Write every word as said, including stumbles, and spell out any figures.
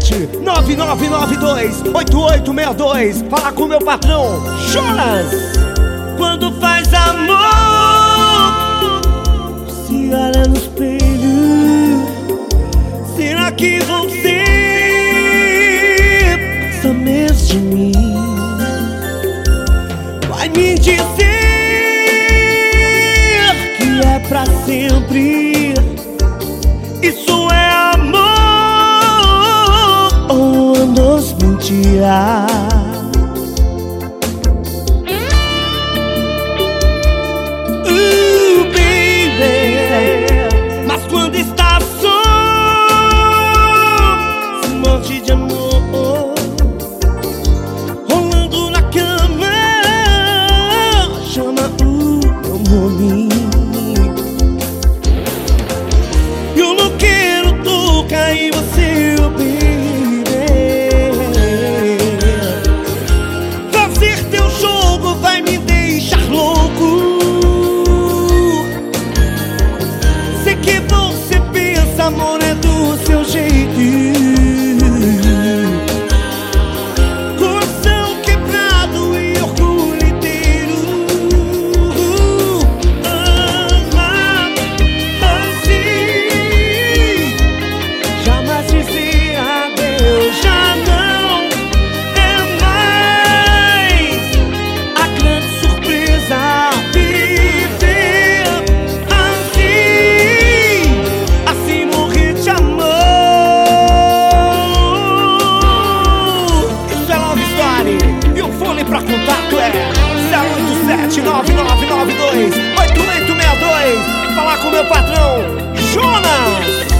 sete nove nove nove dois oito oito seis dois. Fala com meu patrão, Jonas. Quando faz amor, se olha no espelho, será que você pensa mesmo de mim? Vai me dizer que é pra sempre. Isso é amor ou anos mentira? Uh, baby, mas quando está só, esse monte de amor rolando na cama chama o meu nome. Eu não quero tocar em você, oh baby. Fazer teu jogo vai me deixar louco. Sei que você pensa, amor, é do seu jeito. Coração quebrado e orgulho inteiro. Ama assim, jamais dizer adeus. Já não é mais a grande surpresa. Viver assim, assim morrer de amor. Isso é Love Story. E o fone pra contato é zero oito sete nove nove nove dois oito oito seis dois. Falar com meu patrão, Jonas.